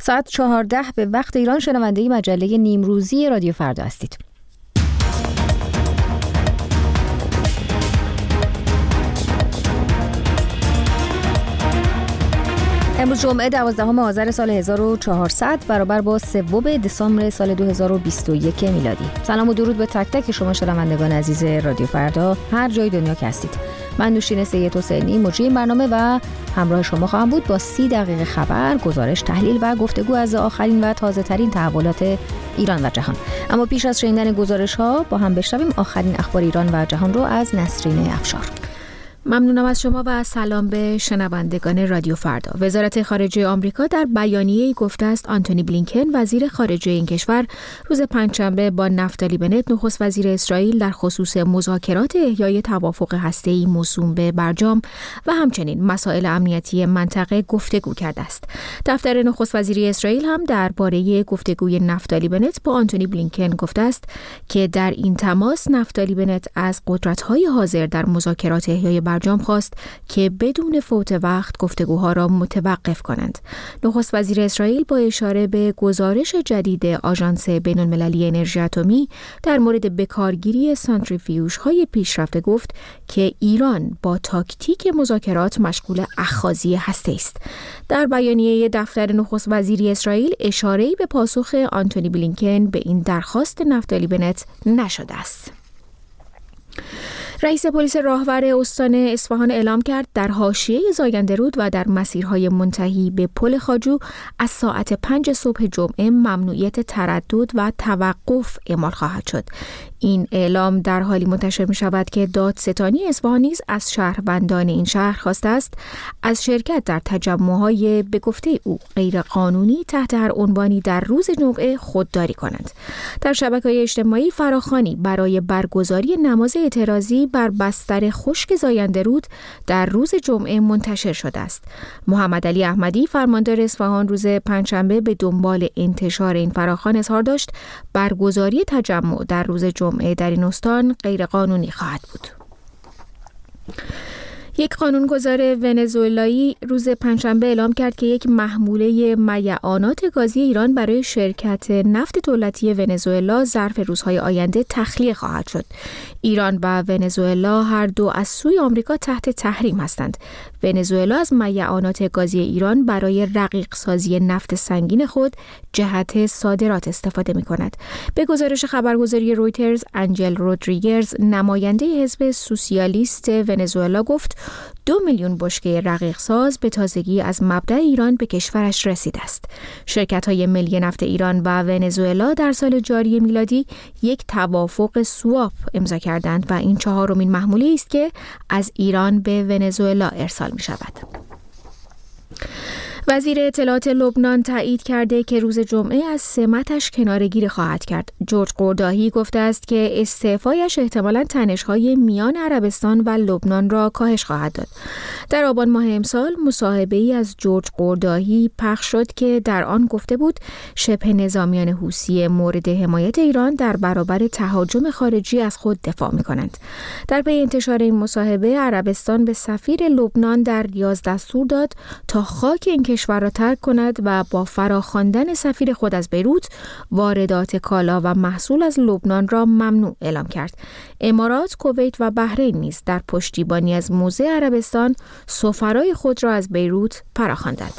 ساعت 14 به وقت ایران شنونده مجله نیمروزی رادیو فردا هستید. امروز جمعه 12 آذر سال 1400 برابر با 3 دسامبر سال 2021 میلادی. سلام و درود به تک تک شما شنوندگان عزیز رادیو فردا هر جای دنیا که هستید. من نوشین سید حسینی مجری این برنامه و همراه شما خواهم بود با 30 دقیقه خبر، گزارش، تحلیل و گفتگو از آخرین و تازه ترین تحولات ایران و جهان. اما پیش از شنیدن گزارش ها با هم بشنویم آخرین اخبار ایران و جهان رو از نسرین افشار. ممنونم از شما و سلام به شنوندگان رادیو فردا. وزارت خارجه آمریکا در بیانیه‌ای گفته است آنتونی بلینکن وزیر خارجه این کشور روز پنجشنبه با نفتالی بنت نخست وزیر اسرائیل در خصوص مذاکرات احیای توافق هسته‌ای موسوم به برجام و همچنین مسائل امنیتی منطقه گفتگو کرده است. دفتر نخست وزیری اسرائیل هم درباره گفتگوی نفتالی بنت با آنتونی بلینکن گفته است که در این تماس نفتالی بنت از قدرت‌های حاضر در مذاکرات احیای برجام خواست که بدون فوت وقت گفتگوها را متوقف کنند. نخست وزیر اسرائیل با اشاره به گزارش جدید آژانس بین‌المللی انرژی اتمی در مورد بکارگیری سانتریفیوژهای پیشرفته گفت که ایران با تاکتیک مذاکرات مشغول اخاذی هسته است. در بیانیه دفتر نخست وزیری اسرائیل اشاره‌ای به پاسخ آنتونی بلینکن به این درخواست نفتالی بنت نشده است. رئیس پلیس راهور استان اصفهان اعلام کرد در حاشیه زاینده رود و در مسیرهای منتهی به پل خواجو از ساعت 5 صبح جمعه ممنوعیت تردد و توقف اعمال خواهد شد. این اعلام در حالی منتشر می شود که دادستانی اصفهان نیز از شهروندان این شهر خواسته است از شرکت در تجمع‌های به گفته او غیر قانونی تحت هر عنوانی در روز جمعه خودداری کنند. در شبکه‌های اجتماعی فراخوانی برای برگزاری نماز اعتراضی بر بستر خشک زاینده رود در روز جمعه منتشر شده است. محمد علی احمدی فرماندار اصفهان روز پنجشنبه به دنبال انتشار این فراخوان اظهار داشت برگزاری تجمع در روز جمعه در این استان غیر قانونی خواهد بود. یک قانونگذار ونزوئلایی روز پنجشنبه اعلام کرد که یک محموله میعانات گازی ایران برای شرکت نفت دولتی ونزوئلا ظرف روزهای آینده تخلیه خواهد شد. ایران و ونزوئلا هر دو از سوی آمریکا تحت تحریم هستند. ونزوئلا از میعانات گازی ایران برای رقیق سازی نفت سنگین خود جهت صادرات استفاده می کند. به گزارش خبرگزاری رویترز، آنجل رودریگز نماینده حزب سوسیالیست ونزوئلا گفت 2 میلیون بشکه رقیق ساز به تازگی از مبدأ ایران به کشورش رسیده است. شرکت‌های ملی نفت ایران و ونزوئلا در سال جاری میلادی یک توافق سواپ امضا کردند و این 4مین محموله است که از ایران به ونزوئلا ارسال می‌شود. وزیر اطلاعات لبنان تایید کرده که روز جمعه از سمتش کناره‌گیری خواهد کرد. جورج قرداهی گفته است که استعفایش احتمالاً تنش‌های میان عربستان و لبنان را کاهش خواهد داد. در آبان ماه امسال مصاحبه‌ای از جورج قرداهی پخش شد که در آن گفته بود شبه نظامیان حوثی مورد حمایت ایران در برابر تهاجم خارجی از خود دفاع می‌کنند. در پی انتشار این مصاحبه عربستان به سفیر لبنان در ریاض دستور داد تا خاک این کشور را ترک کند و با فراخواندن سفیر خود از بیروت واردات کالا و محصول از لبنان را ممنوع اعلام کرد. امارات، کویت و بحرین نیز در پشتیبانی از موضع عربستان سفرای خود را از بیروت فراخواندند.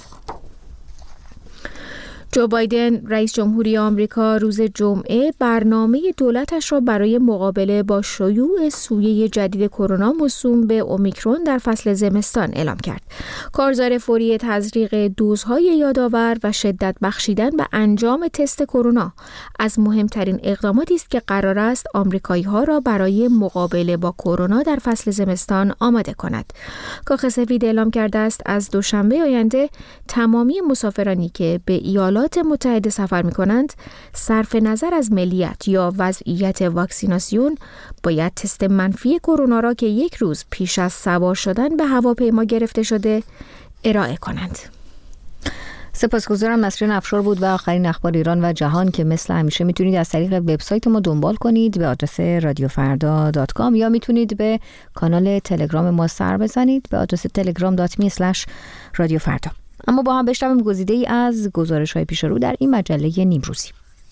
جو بایدن رئیس جمهوری آمریکا روز جمعه برنامه دولتش را برای مقابله با شیوع سویه جدید کرونا موسوم به اومیکرون در فصل زمستان اعلام کرد. کارزار فوری تزریق دوزهای یادآور و شدت بخشیدن به انجام تست کرونا از مهمترین اقداماتی است که قرار است آمریکایی‌ها را برای مقابله با کرونا در فصل زمستان آماده کند. کاخ سفید اعلام کرده است از دوشنبه آینده تمامی مسافرانی که به ایالات متحده سفر می‌کنند صرف نظر از ملیت یا وضعیت واکسیناسیون باید تست منفی کرونا را که 1 روز پیش از سوار شدن به هواپیما گرفته شده ارائه کنند. سپاسگزارم. نسرین افشار بود و آخرین اخبار ایران و جهان که مثل همیشه میتونید از طریق وبسایت ما دنبال کنید به آدرس radiofarda.com یا میتونید به کانال تلگرام ما سر بزنید به آدرس telegram.me/radiofarda. اما با هم بشنویم گزیده‌ای از گزارش‌های پیش رو در این مجله نیمروزی.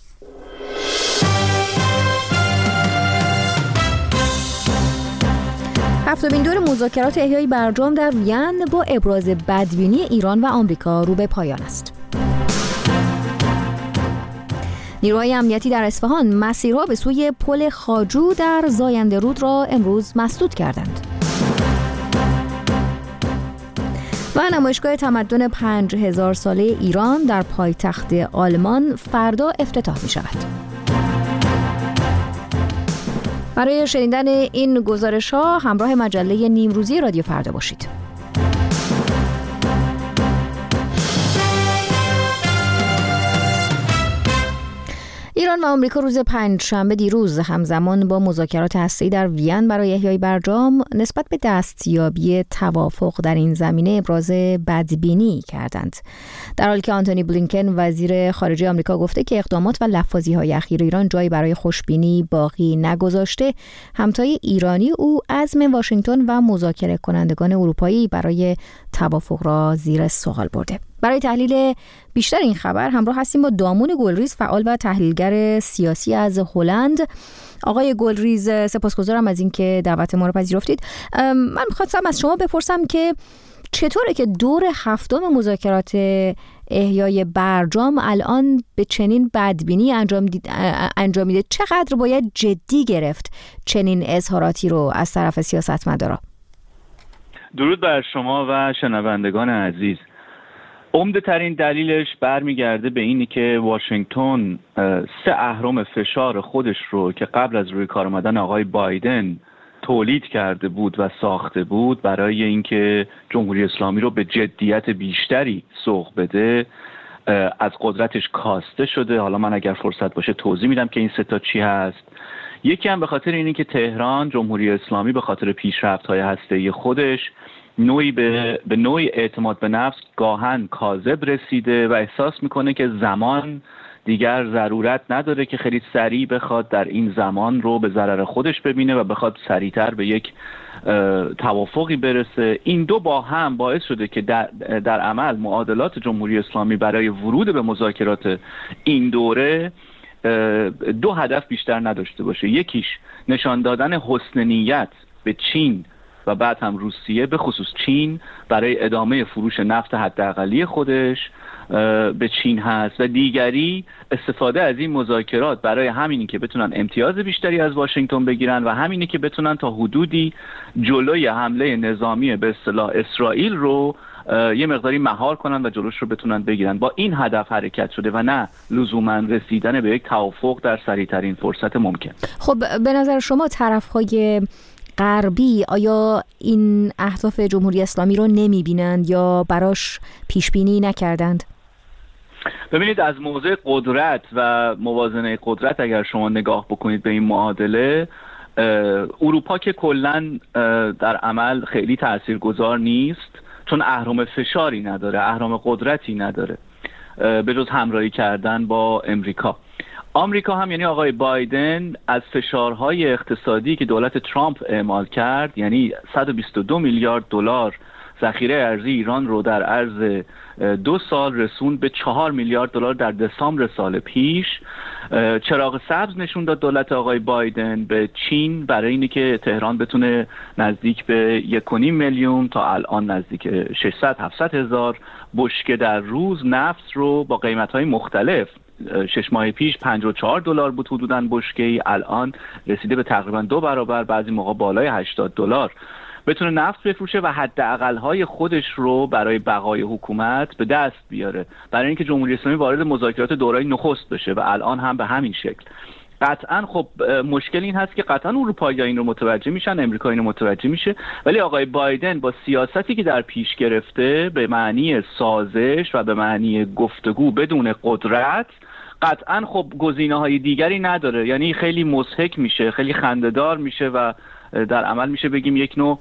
هفتمین دور مذاکرات احیای برجام در وین با ابراز بدبینی ایران و آمریکا رو به پایان است. نیروهای امنیتی در اصفهان مسیرها به سوی پل خواجو در زاینده رود را امروز مسدود کردند. و نمایشگاه تمدن 5000 ساله ایران در پایتخت آلمان فردا افتتاح می شود. برای شنیدن این گزارش‌ها همراه مجله نیمروزی رادیو فردا باشید. ایران و آمریکا روز پنجشنبه دیروز همزمان با مذاکرات هسته‌ای در وین برای احیای برجام نسبت به دستیابی توافق در این زمینه ابراز بدبینی کردند. در حالی که آنتونی بلینکن وزیر خارجه آمریکا گفته که اقدامات و لفاظی‌های اخیر ایران جایی برای خوشبینی باقی نگذاشته، همتای ایرانی او عزم واشنگتن و مذاکره کنندگان اروپایی برای توافق را زیر سوال برده. برای تحلیل بیشتر این خبر همراه هستیم با دامون گلریز، فعال و تحلیلگر سیاسی از هلند. آقای گلریز، سپاسگزارم از اینکه دعوت ما رو پذیرفتید. من می‌خواستم از شما بپرسم که چطوره که دور هفتم مذاکرات احیای برجام الان به چنین بدبینی انجام میده؟ چقدر باید جدی گرفت چنین اظهاراتی رو از طرف سیاستمدارا؟ درود بر شما و شنوندگان عزیز. عمده ترین دلیلش برمیگرده به اینی که واشنگتن 3 اهرم فشار خودش رو که قبل از روی کار آمدن آقای بایدن تولید کرده بود و ساخته بود برای اینکه جمهوری اسلامی رو به جدیت بیشتری سوق بده، از قدرتش کاسته شده. حالا من اگر فرصت باشه توضیح میدم که این 3 تا چی هست. یکی هم به خاطر اینه که تهران، جمهوری اسلامی، به خاطر پیشرفت‌های هسته‌ای خودش به نوعی اعتماد به نفس گاهن کاذب رسیده و احساس میکنه که زمان دیگر ضرورت نداره که خیلی سریع بخواد در این زمان رو به ضرر خودش ببینه و بخواد سریعتر به یک توافقی برسه. این دو با هم باعث شده که در عمل معادلات جمهوری اسلامی برای ورود به مذاکرات این دوره 2 هدف بیشتر نداشته باشه. یکیش نشان دادن حسن نیت به چین و بعد هم روسیه، به خصوص چین، برای ادامه فروش نفت حداقلی خودش به چین هست، و دیگری استفاده از این مذاکرات برای همینی که بتونن امتیاز بیشتری از واشنگتن بگیرن و همینی که بتونن تا حدودی جلوی حمله نظامی به اصطلاح اسرائیل رو یه مقداری مهار کنن و جلوش رو بتونن بگیرن. با این هدف حرکت شده و نه لزوما رسیدن به یک توافق در سریعترین فرصت ممکن. خب به نظر شما طرف‌های غربی آیا این اهداف جمهوری اسلامی رو نمی‌بینند یا براش پیش‌بینی نکردند؟ ببینید، از موضع قدرت و موازنه قدرت اگر شما نگاه بکنید به این معادله، اروپا که کلاً در عمل خیلی تاثیرگذار نیست، چون اهرم فشاری نداره، اهرم قدرتی نداره به جز همراهی کردن با امریکا. آمریکا هم، یعنی آقای بایدن، از فشارهای اقتصادی که دولت ترامپ اعمال کرد، یعنی 122 میلیارد دلار ذخیره ارزی ایران رو در عرض 2 سال رسوند به 4 میلیارد دلار در دسامبر سال پیش، چراغ سبز نشون داد دولت آقای بایدن به چین برای اینی که تهران بتونه نزدیک به 1.5 میلیون تا الان نزدیک 600-700 هزار بشکه در روز نفت رو با قیمت‌های مختلف، 6 ماه پیش 54 دلار بود حدوداً بشکه‌ای، الان رسیده به تقریباً 2 برابر، بعضی موقع بالای 80 دلار بتونه نفت بفروشه و حداقل‌های خودش رو برای بقای حکومت به دست بیاره، برای اینکه جمهوری اسلامی وارد مذاکرات دوره‌ای نخست بشه و الان هم به همین شکل. قطعاً خب مشکل این هست که قطعاً اروپایی‌ها این رو متوجه میشن، امریکا این رو متوجه میشه، ولی آقای بایدن با سیاستی که در پیش گرفته به معنی سازش و به معنی گفتگو بدون قدرت، قطعاً خب گزینه‌های دیگری نداره. یعنی خیلی مضحک میشه، خیلی خنده‌دار میشه و در عمل میشه بگیم یک نوع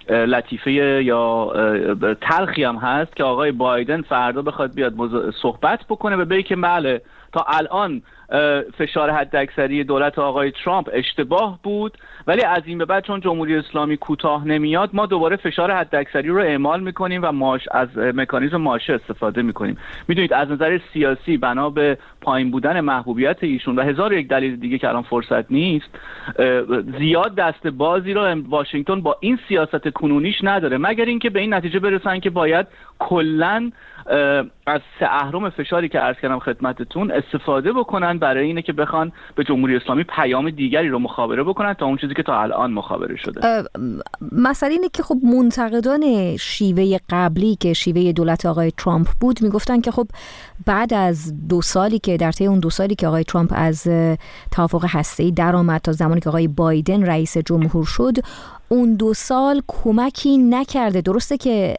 لطیفه یا تلخی هم هست که آقای بایدن فردا بخواد بیاد صحبت بکنه و بگه که بله تا الان فشار حداکثری دولت آقای ترامپ اشتباه بود، ولی از این به بعد چون جمهوری اسلامی کوتاه نمیاد ما دوباره فشار حداکثری رو اعمال میکنیم و از مکانیزم ماشه استفاده میکنیم. میدونید از نظر سیاسی بنا به پایین بودن محبوبیت ایشون و هزار یک دلیل دیگه که الان فرصت نیست، زیاد دست بازی رو واشنگتن با این سیاست کنونیش نداره، مگر اینکه به این نتیجه برسن که باید کلاً از 3 اهرم فشاری که عرض کردم خدمتتون استفاده بکنن برای اینه که بخوان به جمهوری اسلامی پیام دیگری رو مخابره بکنن تا اون چیزی که تا الان مخابره شده. مسئله اینه که خب منتقدان شیوه قبلی که شیوه دولت آقای ترامپ بود میگفتن که خب بعد از 2 سالی که در طی اون 2 سالی که آقای ترامپ از توافق هسته‌ای درآمد تا زمانی که آقای بایدن رئیس جمهور شد، اون 2 سال کمکی نکرده. درسته که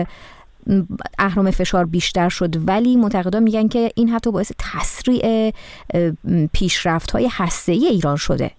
اهرم فشار بیشتر شد، ولی منتقدان میگن که این حتی باعث تسریع پیشرفت‌های هسته‌ای ایران شده.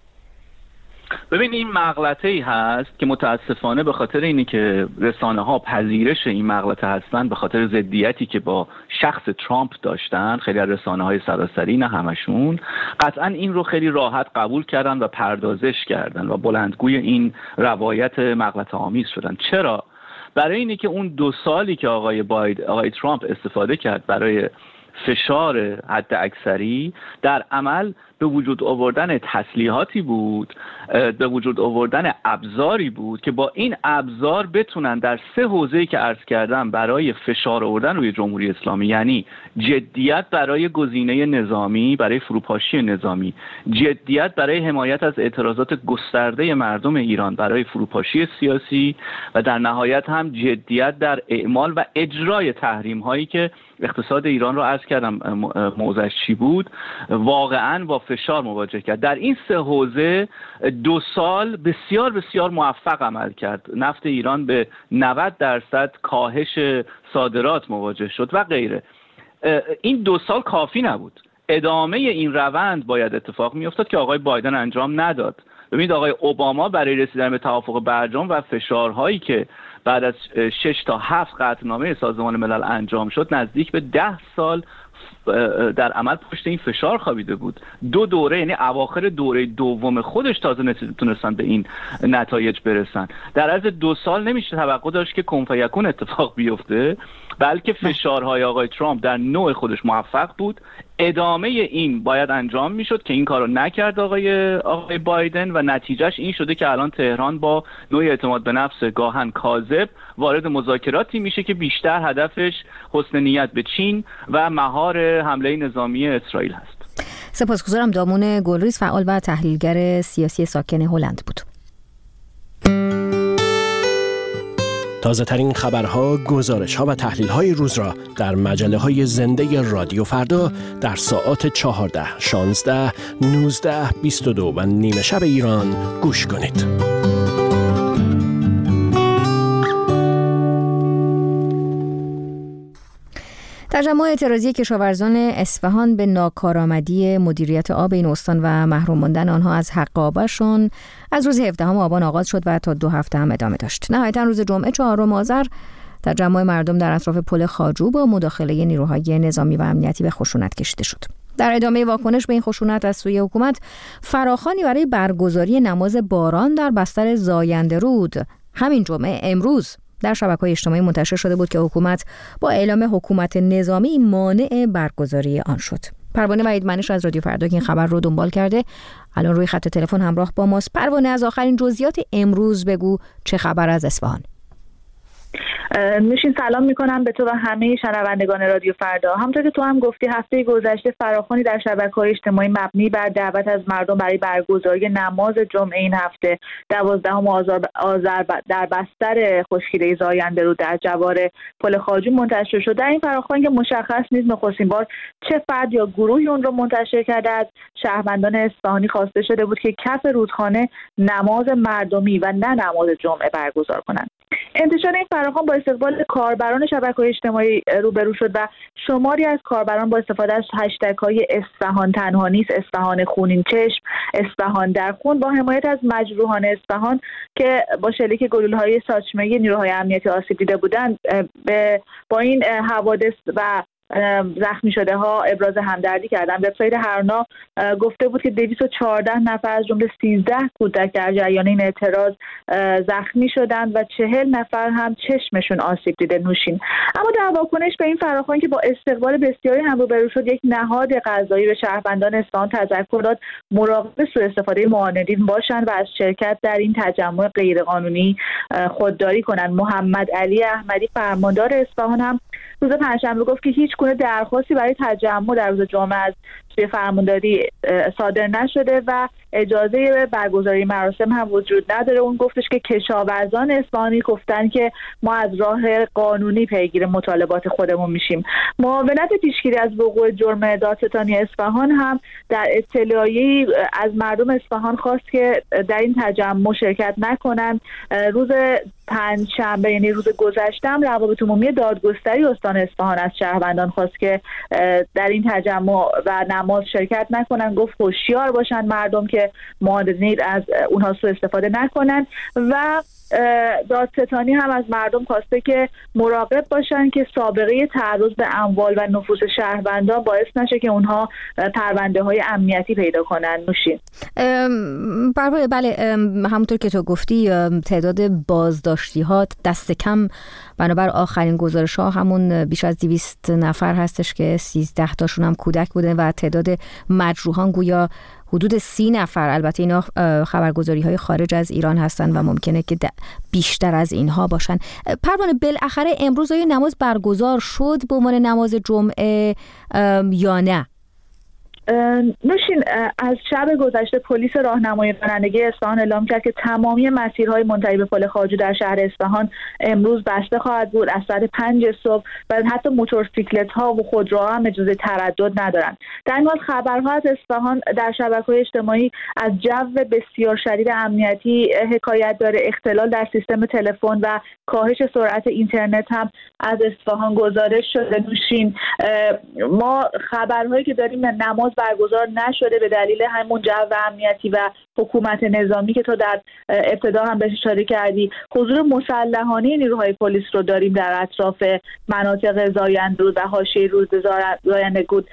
ببین این مغلطه‌ای هست که متاسفانه به خاطر اینی که رسانه‌ها پذیرش این مغلطه هستن، به خاطر ضدیتی که با شخص ترامپ داشتن، خیلی از رسانه‌های سراسری نه همشون، قطعاً این رو خیلی راحت قبول کردن و پردازش کردن و بلندگوی این روایت مغلطه‌آمیز شدن. چرا؟ برای اینی که اون 2 سالی که آقای ترامپ استفاده کرد برای فشار حد اکثری در عمل به وجود آوردن تسلیحاتی بود، به وجود آوردن ابزاری بود که با این ابزار بتونن در 3 حوزه‌ای که عرض کردم برای فشار آوردن روی جمهوری اسلامی، یعنی جدیت برای گزینه نظامی، برای فروپاشی نظامی، جدیت برای حمایت از اعتراضات گسترده مردم ایران برای فروپاشی سیاسی و در نهایت هم جدیت در اعمال و اجرای تحریم هایی که اقتصاد ایران رو عرض کردم موضعش چی بود، واقعاً با فشار مواجه کرد. در این 3 حوزه 2 سال بسیار بسیار موفق عمل کرد. نفت ایران به 90% کاهش صادرات مواجه شد و غیره. این 2 سال کافی نبود. ادامه این روند باید اتفاق میافتاد که آقای بایدن انجام نداد. ببینید آقای اوباما برای رسیدن به توافق برجام و فشارهایی که بعد از 6 تا 7 قطعنامه سازمان ملل انجام شد، نزدیک به 10 سال در عمل پشت این فشار خوابیده بود. 2 دوره، یعنی اواخر دوره دوم خودش تازه تونستن به این نتایج برسن. در عرض 2 سال نمیشه توقع داشت که کن فیکون اتفاق بیفته، بلکه فشارهای آقای ترامپ در نوع خودش موفق بود. ادامه این باید انجام میشد که این کارو نکرد آقای بایدن و نتیجهش این شده که الان تهران با نوع اعتماد به نفس گاهن کاذب وارد مذاکراتی میشه که بیشتر هدفش حسن نیت به چین و مهار حمله نظامی اسرائیل هست. سپاسگزارم. دامون گلریز، فعال و تحلیلگر سیاسی ساکن هلند بود. تازه ترین خبرها، گزارش‌ها و تحلیل‌های روز را در مجله‌های زنده رادیو فردا در ساعات 14، 16، 19، 22 و نیمه شب ایران گوش کنید. تجمع اعتراضی کشاورزان اصفهان به ناکارآمدی مدیریت آب این استان و محروم ماندن آنها از حق آبشون از روز 17 آبان آغاز شد و تا 2 هفته هم ادامه داشت. نهایتاً روز جمعه 4 آذر تجمع مردم در اطراف پل خواجو با مداخله نیروهای نظامی و امنیتی به خشونت کشیده شد. در ادامه واکنش به این خشونت از سوی حکومت، فراخوانی برای برگزاری نماز باران در بستر زاینده‌رود همین جمعه امروز در شبکه‌های اجتماعی منتشر شده بود که حکومت با اعلام حکومت نظامی مانع برگزاری آن شد. پروانه وحیدمنش از رادیو فردا که این خبر رو دنبال کرده الان روی خط تلفن همراه با ماست. پروانه، از آخرین جزئیات امروز بگو چه خبر از اصفهان؟ نوشین، سلام میکنم به تو و همه شنوندگان رادیو فردا. همونطور که تو هم گفتی، هفته گذشته فراخوانی در شبکه‌های اجتماعی مبنی بر دعوت از مردم برای برگزاری نماز جمعه این هفته 12 آذر در بستر خشکیده زاینده‌رود در جوار پل خواجو منتشر شد. در این فراخوانی که مشخص نیست نخستین بار چه فرد یا گروهی اون رو منتشر کرده، از شهروندان اصفهانی خواسته شده بود که کف رودخانه نماز مردمی و نه نماز جمعه برگزار کنند. انتشار این فراخوان با استقبال کاربران شبکه‌های اجتماعی روبرو شد و شماری از کاربران با استفاده از هشتگ‌های اصفهان تنها نیست، اصفهان خونین چشم، اصفهان در خون، با حمایت از مجروحان اصفهان که با شلیک گلوله‌های ساچمه نیروهای امنیتی آسیب دیده بودند با این حوادث و زخمی شده ها ابراز همدردی کردن. وبسایت هرنا گفته بود که 214 نفر از جمله 13 کودک در جریان این اعتراض زخمی شدند و 40 نفر هم چشمشون آسیب دیده. نوشین. اما در واکنش به این فراخوان که با استقبال بسیاری هم روبرو شد، یک نهاد قضایی به شهروندان اصفهان تذکر داد مراقب سوء استفاده معاندین باشند و از شرکت در این تجمع غیرقانونی خودداری کنند. محمد علی احمدی فرماندار اصفهان هم روز پنجشنبه گفت که هیچ گونه درخواستی برای تجمع در روز جمعه از سوی فرمانداری صادر نشده و اجازه برگزاری مراسم هم وجود نداره. اون گفتش که کشاورزان اصفهانی گفتن که ما از راه قانونی پیگیر مطالبات خودمون میشیم. معاونت پیشگیری از وقوع جرم دادستانی اصفهان هم در اطلاعیه‌ای از مردم اصفهان خواست که در این تجمع شرکت نکنند. روز پنجشنبه یعنی روز گذشته هم روابط عمومی دادگستری استان اصفهان از شهروندان خواست که در این تجمع و نماز شرکت نکنن. گفت هوشیار باشن مردم که معاندین از اونها سوء استفاده نکنن و دادستانی هم از مردم خواسته که مراقب باشن که سابقه تعرض به اموال و نفوس شهروندان باعث نشه که اونها پرونده های امنیتی پیدا کنن. نوشین. بله همونطور که تو گفتی تعداد بازداشتی ها دست کم بنابر آخرین گزارش ها همون بیش از 200 نفر هستش که 13 تاشون هم کودک بودن و تعداد مجروحان گویا حدود 30 نفر. البته اینا خبرگزاری های خارج از ایران هستن و ممکنه که بیشتر از اینها باشن. پروانه، بالاخره امروز آیا نماز برگزار شد به عنوان نماز جمعه یا نه؟ نوشین، از شب گذشته پلیس راهنمایی رانندگی اصفهان اعلام کرد که تمامی مسیرهای منتهی به پل خواجو در شهر اصفهان امروز بسته خواهد بود. از ساعت 5 صبح و حتی موتورسیکلت‌ها و خودروها هم اجازه تردد ندارند. در این حال خبرها از اصفهان در شبکه‌های اجتماعی از جو بسیار شدید امنیتی حکایت داره. اختلال در سیستم تلفن و کاهش سرعت اینترنت هم از اصفهان گزارش شده. نوشین، ما خبرهایی که داریم نماز برگزار نشده به دلیل همون جو امنیتی و حکومت نظامی که تو در ابتدا هم بهش اشاره کردی. حضور مسلحانه نیروهای پلیس رو داریم در اطراف مناطق زاینده‌رود و حاشیه زاینده‌رود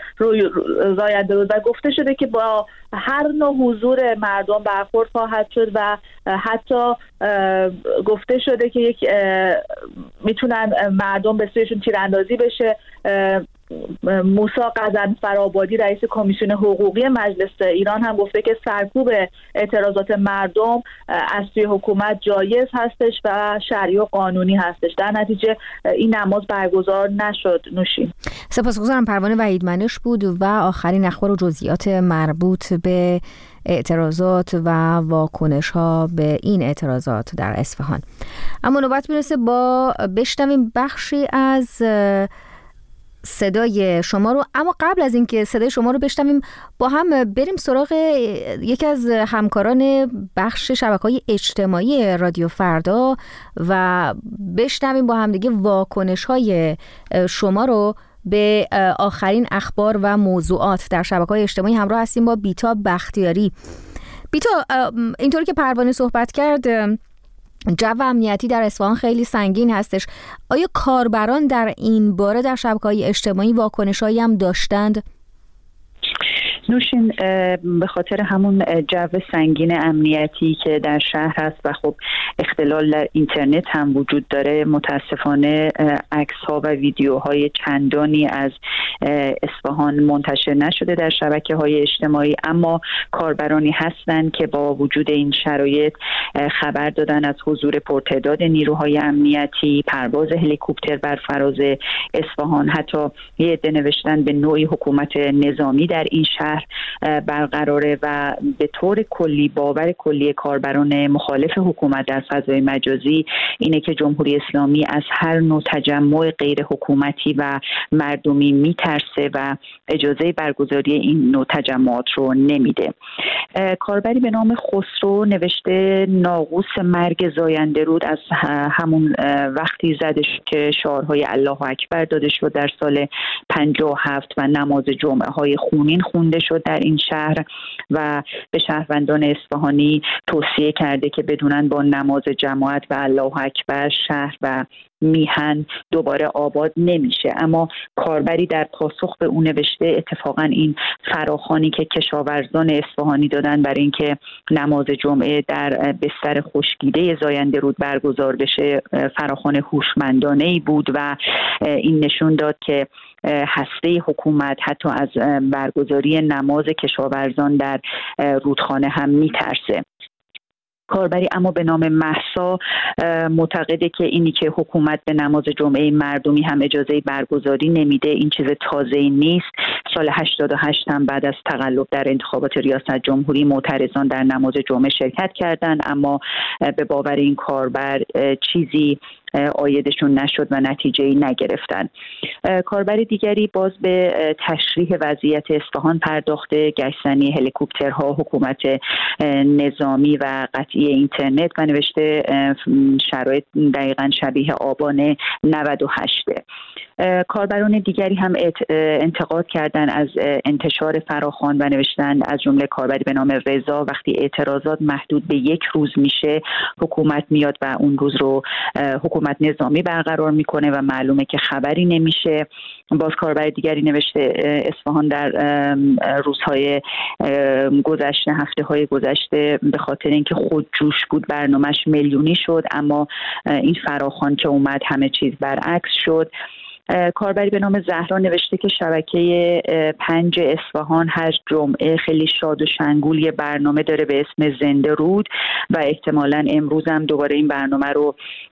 و گفته شده که با هر نوع حضور مردم برخورد خواهد شد و حتی گفته شده که یک میتونن مردم به سویشون تیراندازی بشه. موسی قزنفرآبادی رئیس کمیسیون حقوقی مجلس ایران هم گفته که سرکوب اعتراضات مردم از سوی حکومت جایز هستش و شرعی و قانونی هستش. در نتیجه این نماز برگزار نشد. نوشین. سپاسگزارم. پروانه وحیدمنش بود و آخرین اخبار و جزئیات مربوط به اعتراضات و واکنش ها به این اعتراضات در اصفهان. اما نوبت میرسه با بشنویم بخشی از صدای شما رو. اما قبل از اینکه صدای شما رو بشنویم با هم بریم سراغ یکی از همکاران بخش شبکه‌های اجتماعی رادیو فردا و بشنویم با هم دیگه واکنش‌های شما رو به آخرین اخبار و موضوعات در شبکه‌های اجتماعی. همراه هستیم با بیتا بختیاری. بیتا، اینطوری که پروانه صحبت کرد جو امنیتی در اصفهان خیلی سنگین هستش. آیا کاربران در این باره در شبکه‌های اجتماعی واکنش‌هایی هم داشتند؟ نوشین، به خاطر همون جو سنگین امنیتی که در شهر هست و خب اختلال در اینترنت هم وجود داره، متاسفانه عکس‌ها و ویدیوهای چندانی از اصفهان منتشر نشده در شبکه‌های اجتماعی، اما کاربرانی هستند که با وجود این شرایط خبر دادن از حضور پرتعداد نیروهای امنیتی، پرواز هلیکوپتر بر فراز اصفهان. حتی یه عده نوشتن به نوعی حکومت نظامی در این شهر برقراره و به طور کلی باور کلی کاربران مخالف حکومت در فضای مجازی اینه که جمهوری اسلامی از هر نوع تجمع غیر حکومتی و مردمی میترسه و اجازه برگزاری این نوع تجمعات رو نمیده. کاربری به نام خسرو نوشته ناقوس مرگ زاینده رود از همون وقتی زده شد که شعارهای الله اکبر داده شد در سال 57 و نماز جمعه های خونین خونده شد در این شهر و به شهروندان اصفهانی توصیه کرده که بدونن با نماز جماعت و الله اکبر شهر و میهن دوباره آباد نمیشه. اما کاربری در پاسخ به اون نوشته اتفاقا این فراخوانی که کشاورزان اصفهانی دادن برای اینکه نماز جمعه در بستر خشکیده زاینده رود برگزار بشه فراخوان هوشمندانه‌ای بود و این نشون داد که هسته حکومت حتی از برگزاری نماز کشاورزان در رودخانه هم میترسه. کاربری اما به نام مهسا معتقده که اینی که حکومت به نماز جمعه مردمی هم اجازه برگزاری نمیده این چیز تازه‌ای نیست. سال 88 هم بعد از تقلب در انتخابات ریاست جمهوری معترضان در نماز جمعه شرکت کردند، اما به باور این کاربر چیزی عایدشون نشد و نتیجه‌ای نگرفتن. کاربر دیگری باز به تشریح وضعیت اصفهان پرداخته، گشتنی هلیکوپترها، حکومت نظامی و قطعی اینترنت و نوشته شرایط دقیقاً شبیه آبان 98. کاربران دیگری هم انتقاد کردند از انتشار فراخوان و نوشتن از جمله کاربری به نام رضا وقتی اعتراضات محدود به یک روز میشه حکومت میاد و اون روز رو حکومت نظامی برقرار میکنه و معلومه که خبری نمیشه. باز کاربر دیگری نوشته اصفهان در روزهای گذشته هفته‌های گذشته به خاطر اینکه خودجوش بود برنامه‌اش میلیونی شد، اما این فراخوان که اومد همه چیز برعکس شد. کاربری به نام زهرا نوشته که شبکه 5 اصفهان هر جمعه خیلی شاد و شنگول یه برنامه داره به اسم زنده رود و احتمالاً امروز هم دوباره این برنامه رو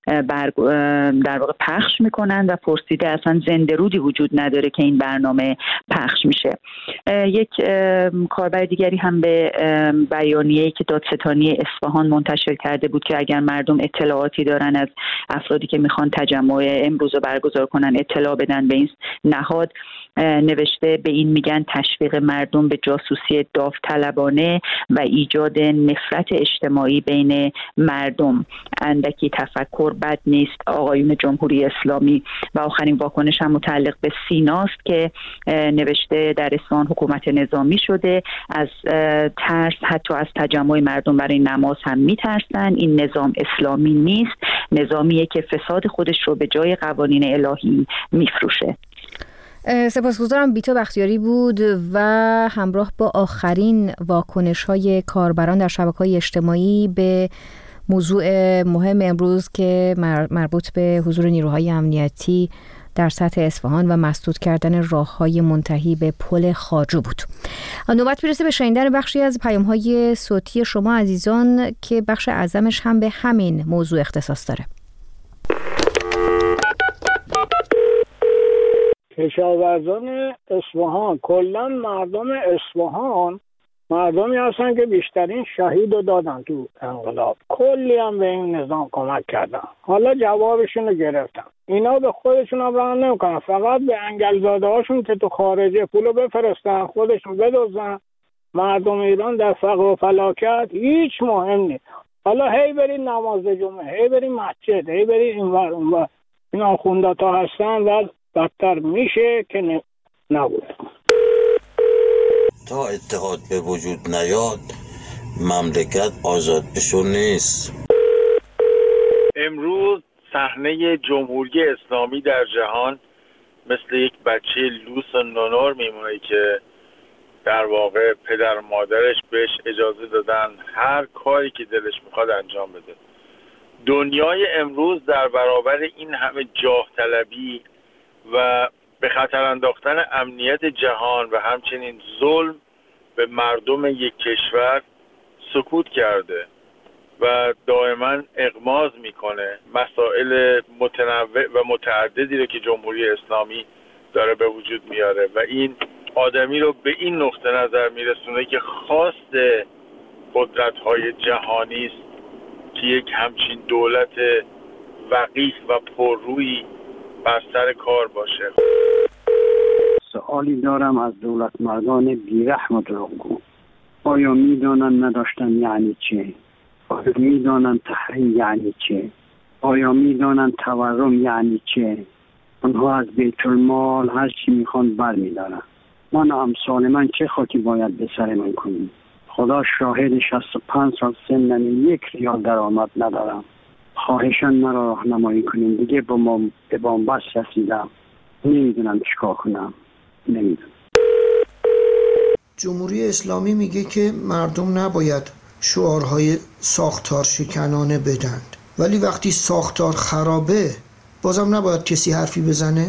در واقع پخش میکنن و پرسیده اصلا زنده رودی وجود نداره که این برنامه پخش میشه. یک کاربر دیگری هم به بیانیه‌ای که دادستانی اصفهان منتشر کرده بود که اگر مردم اطلاعاتی دارن از افرادی که میخوان تجمع امروز رو برگزار کنن اطلاع بدن به این نهاد، نوشته به این میگن تشویق مردم به جاسوسی داوطلبانه و ایجاد نفرت اجتماعی بین مردم. اندکی تفکر بد نیست آقایون جمهوری اسلامی. و آخرین واکنش هم متعلق به سیناست که نوشته در اصفهان حکومت نظامی شده، از ترس حتی از تجمع مردم برای نماز هم میترسن. این نظام اسلامی نیست، نظامیه که فساد خودش رو به جای قوانین الهی میفروشه. سپاسگزارم. بیتا بختیاری بود و همراه با آخرین واکنش‌های کاربران در شبکه‌های اجتماعی به موضوع مهم امروز که مربوط به حضور نیروهای امنیتی در سطح اصفهان و مسدود کردن راه‌های منتهی به پل خواجو بود. نوبت میرسه به شنیدن بخشی از پیام‌های صوتی شما عزیزان که بخش اعظمش هم به همین موضوع اختصاص داره. کشاورزان اصفهان، کلا مردم اصفهان مردمی هستن که بیشترین شهید رو دادن تو انقلاب، کلی هم به این نظام کمک کردن. حالا جوابشون رو گرفتن. اینا به خودشون هم رحم نمیکنن، فقط به انگلزاده هاشون که تو خارجه پولو بفرستن خودشون بدزدن. مردم ایران در فقر و فلاکت هیچ مهم نیست. حالا هی برید نماز جمعه، هی برید مسجد، هی برید اینور اونور. این آخونداتا هستن و بدتر میشه که نبود. تا اتحاد به وجود نیاد مملکت آزاد بشو نیست. امروز صحنه جمهوری اسلامی در جهان مثل یک بچه لوس و نونور میمونه که در واقع پدر و مادرش بهش اجازه دادن هر کاری که دلش میخواد انجام بده. دنیای امروز در برابر این همه جاه طلبی و به خطر انداختن امنیت جهان و همچنین ظلم به مردم یک کشور سکوت کرده و دائما اغماض میکنه. مسائل متنوع و متعددی رو که جمهوری اسلامی داره به وجود میاره و این آدمی رو به این نقطه نظر میرسونه که خواست قدرت‌های جهانی است که یک همچین دولت وقیح و پررویی بر سر کار باشه. سوالی دارم از دولت مردان بیرحم و دروغگو. آیا میدانند نداشتن یعنی چه؟ آیا میدانند تحریم یعنی چه؟ آیا میدانند تورم یعنی چه؟ آنها از بیت المال هر چی میخوان بر میدارن. من امثال من چه خاکی باید به سر من کنیم؟ خدا شاهد 65 سال سنم 1 ریال درآمد ندارم. خواهشاً مرا راهنمایی کنین. دیگه به بنبست رسیدم. نمیدونم چیکار کنم. نمیدونم. جمهوری اسلامی میگه که مردم نباید شعارهای ساختار شکنانه بدند، ولی وقتی ساختار خرابه بازم نباید کسی حرفی بزنه؟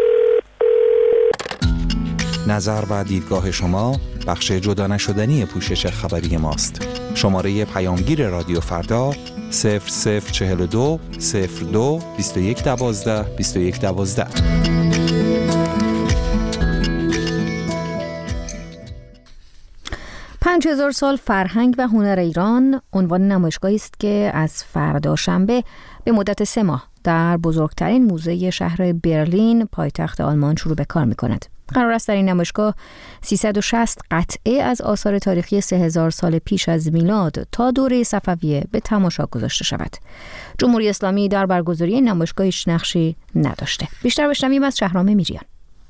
نظر و دیدگاه شما بخش جدا نشدنی پوشش خبری ماست. شماره پیامگیر رادیو فردا 0042 02 2112 2112. 5000 سال فرهنگ و هنر ایران عنوان نمایشگاهی است که از فردا شنبه به مدت 3 ماه در بزرگترین موزه شهر برلین پایتخت آلمان شروع به کار می‌کند. قرار است در این نمایشگاه 360 قطعه از آثار تاریخی 3000 سال پیش از میلاد تا دوره صفویه به تماشا گذاشته شود. جمهوری اسلامی در برگزاری این نمایشگاه هیچ نقشی نداشته. بیشتر بشنویم از شهرام میریان.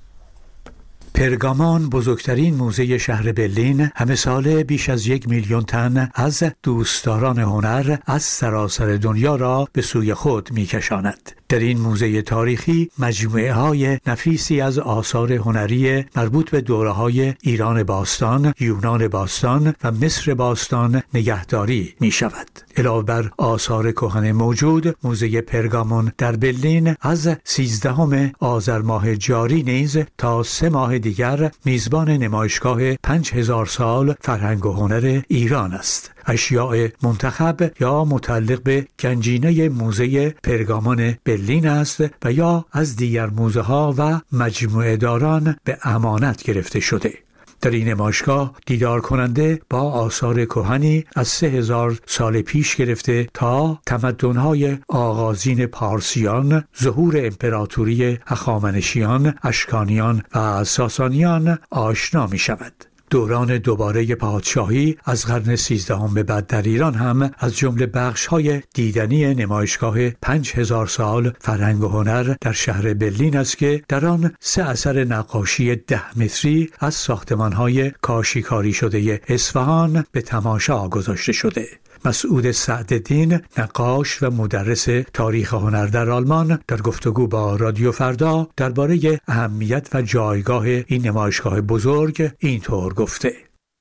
پرگامان، بزرگترین موزه شهر برلین، همه ساله بیش از 1 میلیون تن از دوستداران هنر از سراسر دنیا را به سوی خود می‌کشاند. در این موزه تاریخی مجموعه‌های نفیسی از آثار هنری مربوط به دوره‌های ایران باستان، یونان باستان و مصر باستان نگهداری می‌شود. علاوه بر آثار کهن موجود، موزه پرگامون در برلین از 13 آذر ماه جاری نیز تا 3 ماه دیگر میزبان نمایشگاه 5000 سال فرهنگ و هنر ایران است. اشیاء منتخب یا متعلق به گنجینه موزه پرگامان برلین است و یا از دیگر موزه ها و مجموعه داران به امانت گرفته شده. در این نمایشگاه دیدار کننده با آثار کهنی از 3000 سال پیش گرفته تا تمدن‌های آغازین پارسیان، ظهور امپراتوری هخامنشیان، اشکانیان و ساسانیان آشنا می شود. دوران دوباره پادشاهی از قرن 13 به بعد در ایران هم از جمله بخش‌های دیدنی نمایشگاه 5000 سال فرهنگ و هنر در شهر برلین است که در آن 3 اثر نقاشی 10 متری از ساختمان‌های کاشیکاری شده اصفهان به تماشا گذاشته شده. مسعود سعدالدین، نقاش و مدرس تاریخ هنر در آلمان، در گفتگو با رادیو فردا درباره اهمیت و جایگاه این نمایشگاه بزرگ اینطور گفته: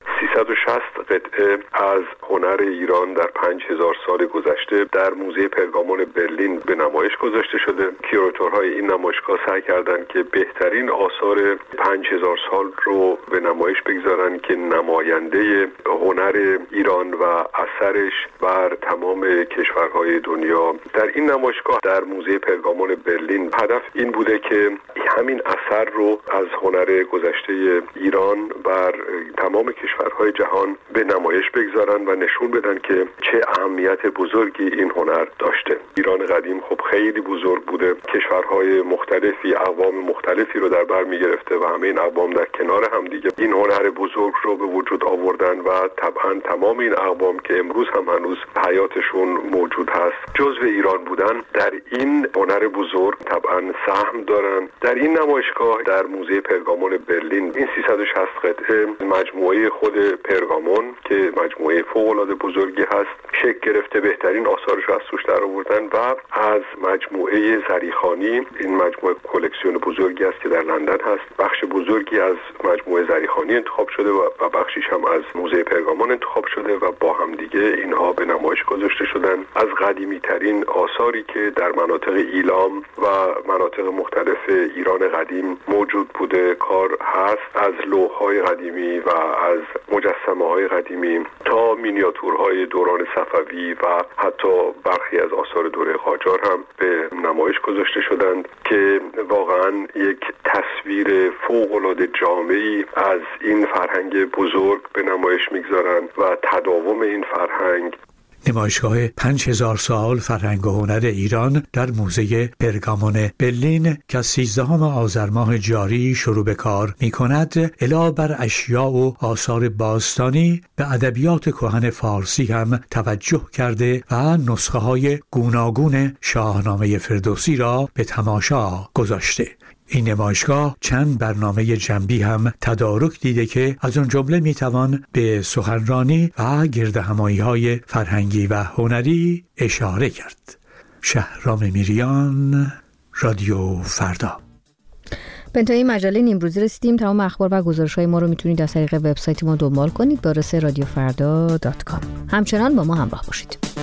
360 قطعه از هنر ایران در 5000 سال گذشته در موزه پرگامان برلین به نمایش گذاشته شده. کیوراتورهای این نمایشگاه سعی کردند که بهترین آثار 5000 سال رو به نمایش بگذارن که نماینده هنر ایران و اثرش بر تمام کشورهای دنیا. در این نمایشگاه در موزه پرگامان برلین هدف این بوده که همین اثر رو از هنر گذشته ایران بر تمام کشورهای جهان به نمایش بگذارن و نشون بدن که چه اهمیت بزرگی این هنر داشته. ایران قدیم خب خیلی بزرگ بوده، کشورهای مختلفی، اقوام مختلفی رو در بر می‌گرفته و همه این اقوام در کنار هم دیگه این هنر بزرگ رو به وجود آوردن و طبعا تمام این اقوام که امروز هم هنوز حیاتشون موجود هست جزو ایران بودن در این هنر بزرگ طبعا سهم دارن. در این نمایشگاه در موزه پرگامان برلین این 360 قطعه مجموعه خود پرگامون که مجموعه فوق‌العاده بزرگی هست شکل گرفته، بهترین آثارش رو از توش در آوردن و از مجموعه زریخانی، این مجموعه کلکسیون بزرگی است که در لندن هست، بخش بزرگی از مجموعه زریخانی انتخاب شده و بخشیش هم از موزه پرگامون انتخاب شده و با هم دیگه اینها به نمایش گذاشته شدن. از قدیمی ترین آثاری که در مناطق ایلام و مناطق مختلف ایران قدیم موجود بوده کار هست، از لوح‌های قدیمی و از مجسمه‌های قدیمی تا مینیاتورهای دوران صفوی و حتی برخی از آثار دوره قاجار هم به نمایش گذاشته شدند که واقعا یک تصویر فوق‌العاده جامعی از این فرهنگ بزرگ به نمایش میگذارند و تداوم این فرهنگ. نمایشگاه 5000 سال فرهنگ و هنر ایران در موزه پرگامون برلین که 13 آذر ماه جاری شروع به کار می‌کند، علاوه بر اشیاء و آثار باستانی به ادبیات کهن فارسی هم توجه کرده و نسخه‌های گوناگون شاهنامه فردوسی را به تماشا گذاشته. این نمایشگاه چند برنامه جنبی هم تدارک دیده که از آن جمله میتوان به سخنرانی و گردهمایی‌های فرهنگی و هنری اشاره کرد. شهرام میریان، رادیو فردا. به انتهای مجله نیمروزی رسیدیم. تمام اخبار و گزارش‌های ما رو میتونید از طریق وبسایت ما دنبال کنید با رادیوفردا.com. همچنان با ما همراه باشید.